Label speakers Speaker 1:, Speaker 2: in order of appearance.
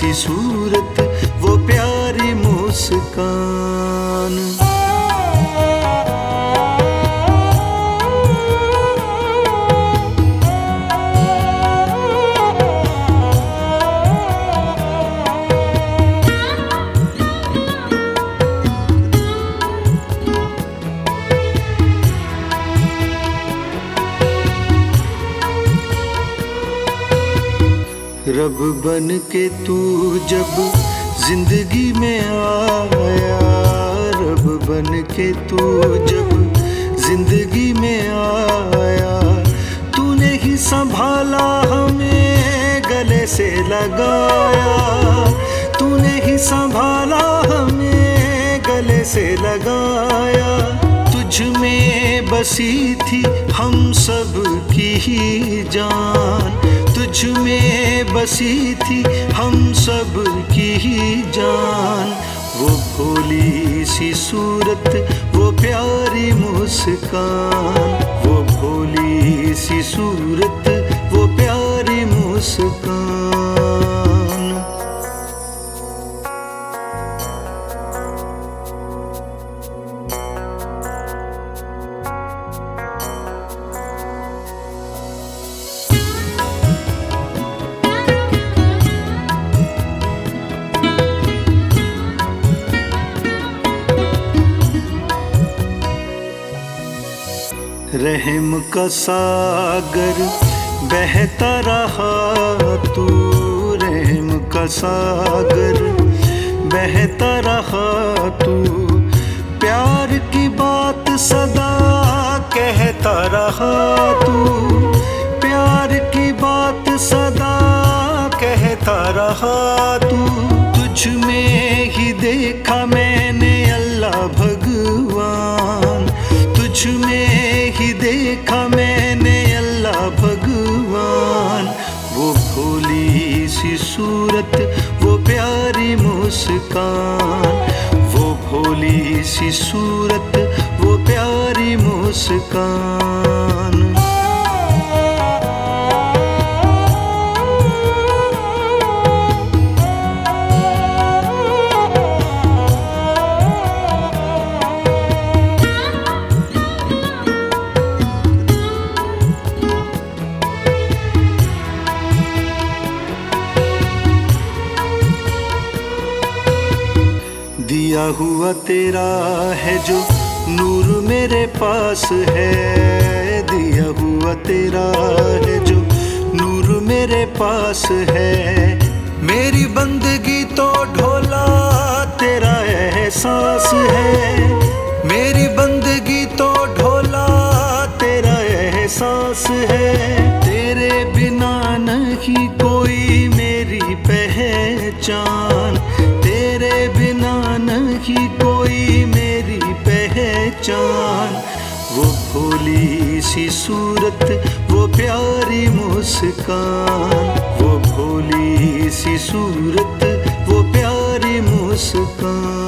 Speaker 1: सी सूरत वो प्यारी मुस्कान। रब बन के तू जब जिंदगी में आया, रब बन के तू जब जिंदगी में आया, तूने ही संभाला हमें गले से लगाया, तूने ही संभाला हमें गले से लगाया। तुझ में बसी थी हम सब की ही जान, तुझ में बसी थी हम सब की ही जान। वो भोली सी सूरत वो प्यारी मुस्कान, वो भोली सी सूरत वो प्यारी मुस्कान। रहम का सागर बहता रहा तू, रहम का सागर बहता रहा तू, प्यार की बात सदा कहता रहा तू, प्यार की बात सदा कहता रहा तू। तुझ में ही देखा मैंने अल्लाह भगवान, तुझ में ही देखा मैंने अल्लाह भगवान। वो भोली सी सूरत वो प्यारी मुस्कान, वो भोली सी सूरत वो प्यारी मुस्कान। दिया हुआ तेरा है जो नूर मेरे पास है, दिया हुआ तेरा है जो नूर मेरे पास है। मेरी बंदगी तो ढोला तेरा एहसास है, मेरी बंदगी तो ढोला तेरा एहसास है। तेरे बिना नहीं कोई मेरी पहचान, तेरे बिना नहीं कोई मेरी पहचान। वो भोली सी सूरत वो प्यारी मुस्कान, वो भोली सी सूरत वो प्यारी मुस्कान।